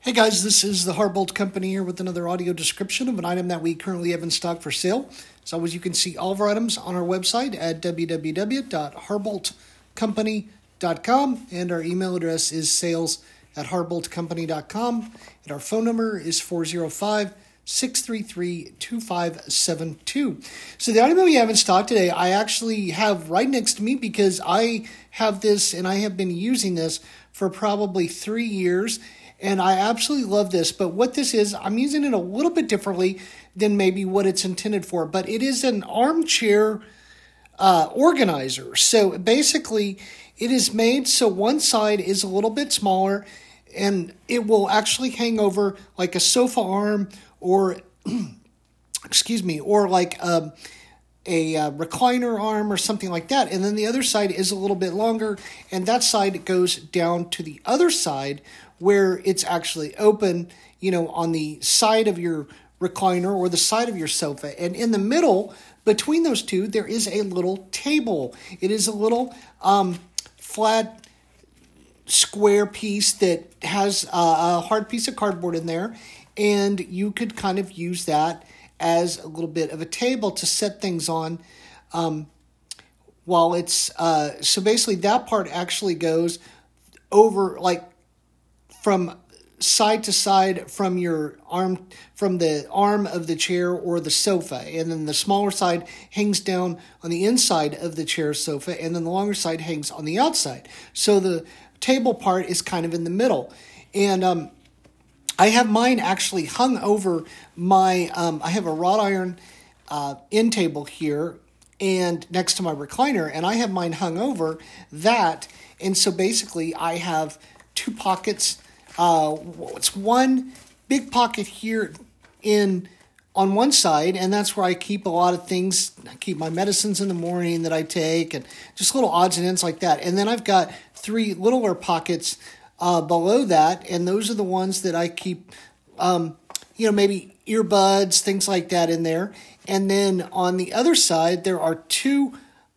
Hey guys, this is the Harbolt Company here with another audio description of an item that we currently have in stock for sale. As always, you can see all of our items on our website at www.harboltcompany.com, and our email address is sales@harboltcompany.com, and our phone number is 405-633-2572. So the item that we have in stock today, I actually have right next to me because I have this and I have been using this for probably 3 years. And I absolutely love this, but what this is, I'm using it a little bit differently than maybe what it's intended for, but it is an armchair organizer. So basically, it is made so one side is a little bit smaller, and it will actually hang over like a sofa arm or, or like a recliner arm or something like that. And then the other side is a little bit longer, and that side goes down to the other side where it's actually open, on the side of your recliner or the side of your sofa. And in the middle, between those two, there is a little table. It is a little flat square piece that has a hard piece of cardboard in there, and you could kind of use that as a little bit of a table to set things on while it's so basically that part actually goes over from side to side from the arm of the chair or the sofa, and then the smaller side hangs down on the inside of the chair sofa, and then the longer side hangs on the outside. So the table part is kind of in the middle, and I have mine actually hung over my, I have a wrought iron end table here and next to my recliner, and I have mine hung over that. And so basically I have two pockets. It's one big pocket here on one side, and that's where I keep a lot of things. I keep my medicines in the morning that I take and just little odds and ends like that. And then I've got three littler pockets below that, and those are the ones that I keep, maybe earbuds, things like that in there. And then on the other side, there are two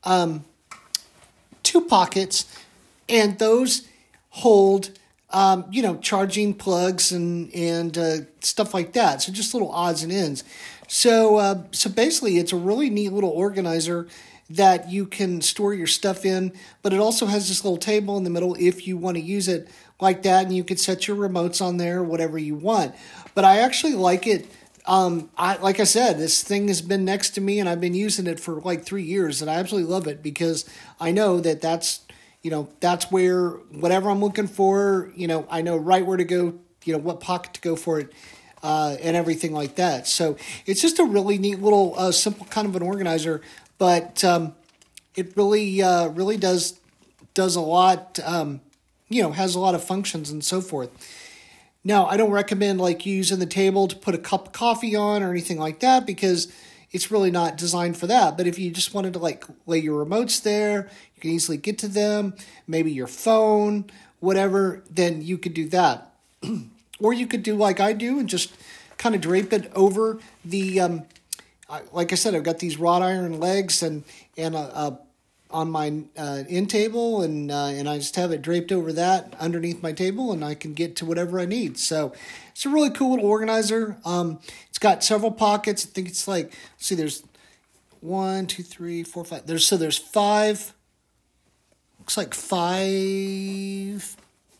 pockets, and those hold, charging plugs and stuff like that. So just little odds and ends. So basically, it's a really neat little organizer that you can store your stuff in, but it also has this little table in the middle if you want to use it like that, and you can set your remotes on there, whatever you want. But I actually like it. Like I said, this thing has been next to me, and I've been using it for like 3 years, and I absolutely love it because I know that's where whatever I'm looking for, I know right where to go, what pocket to go for it, and everything like that. So it's just a really neat little simple kind of an organizer, but it really does a lot, has a lot of functions and so forth. Now, I don't recommend using the table to put a cup of coffee on or anything like that because it's really not designed for that. But if you just wanted to lay your remotes there, you can easily get to them, maybe your phone, whatever, then you could do that. Or you could do like I do and just kind of drape it over the, like I said, I've got these wrought iron legs and on my end table, and I just have it draped over that underneath my table, and I can get to whatever I need. So it's a really cool little organizer. It's got several pockets. I think it's there's 1, 2, 3, 4, 5. There's 5. Looks like 5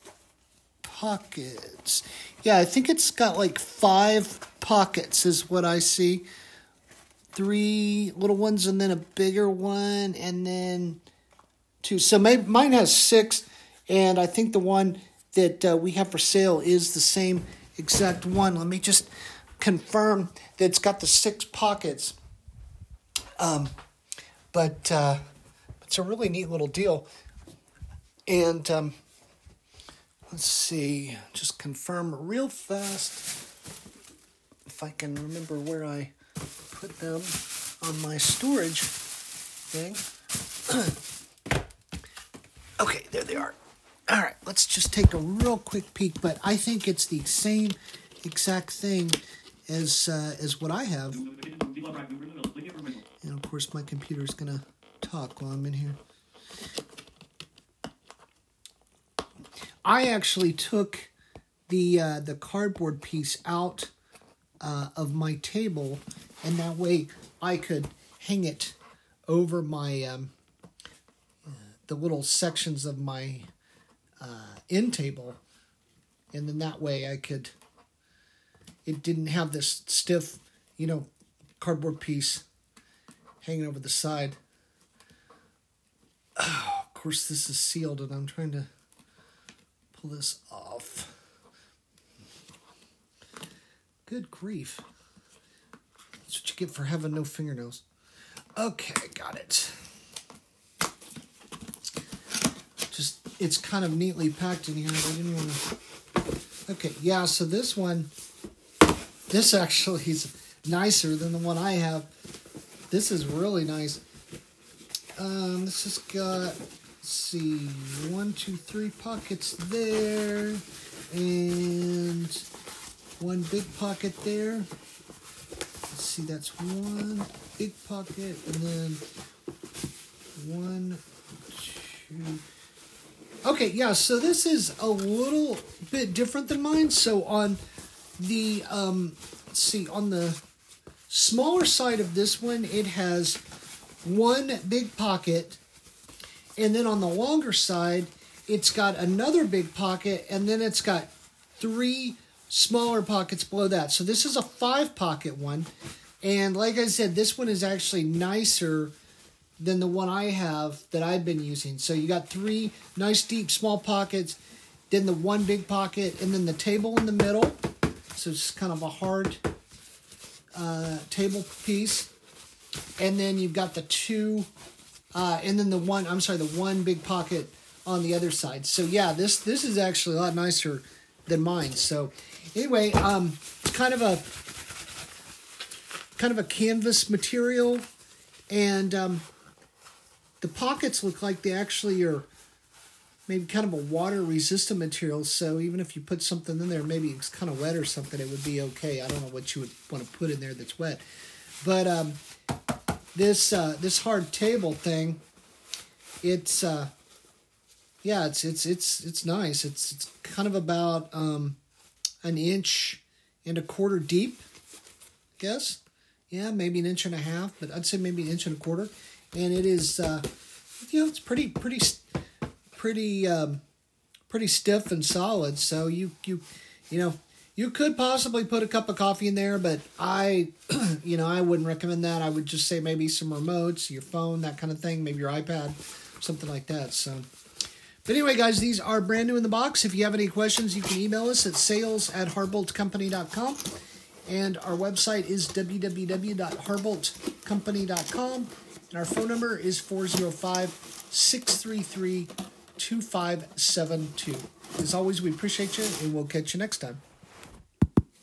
pockets. Yeah, I think it's got 5 pockets is what I see. 3 little ones and then a bigger one and then 2. So mine has 6, and I think the one that we have for sale is the same exact one. Let me just confirm that it's got the 6 pockets. But it's a really neat little deal. And let's see, just confirm real fast if I can remember where I put them on my storage thing. Okay, there they are. All right, let's just take a real quick peek, but I think it's the same exact thing as what I have. And of course, my computer's gonna talk while I'm in here. I actually took the cardboard piece out of my table, and that way I could hang it over my the little sections of my end table, and then that way it didn't have this stiff, cardboard piece hanging over the side. Oh, of course, this is sealed, and I'm trying to pull this off. Good grief. That's what you get for having no fingernails. Okay, got it. It's kind of neatly packed in here. I didn't want to... Okay, yeah, so this actually is nicer than the one I have. This is really nice. This has got, let's see, 1, 2, 3 pockets there, and one big pocket there. Let's see, that's one big pocket, and then 1, 2... Okay, yeah, so this is a little bit different than mine. So on the, let's see, on the smaller side of this one, it has one big pocket, and then on the longer side, it's got another big pocket, and then it's got 3 smaller pockets below that. So this is a 5-pocket one, and like I said, this one is actually nicer than the one I have that I've been using. So you got 3 nice deep small pockets, then the one big pocket, and then the table in the middle. So it's kind of a hard table piece. And then you've got the 2, and then the one big pocket on the other side. So yeah, this is actually a lot nicer than mine. So anyway, kind of a canvas material, and the pockets look like they actually are maybe kind of a water-resistant material, so even if you put something in there, maybe it's kind of wet or something, it would be okay. I don't know what you would want to put in there that's wet. But this hard table thing, it's nice. It's kind of about 1.25 inches deep, I guess. Yeah, maybe 1.5 inches, but I'd say maybe 1.25 inches. And it is, it's pretty stiff and solid. So you could possibly put a cup of coffee in there, but I wouldn't recommend that. I would just say maybe some remotes, your phone, that kind of thing, maybe your iPad, something like that. So, but anyway, guys, these are brand new in the box. If you have any questions, you can email us at sales@harboltcompany.com. And our website is www.harboltcompany.com. And our phone number is 405-633-2572. As always, we appreciate you, and we'll catch you next time.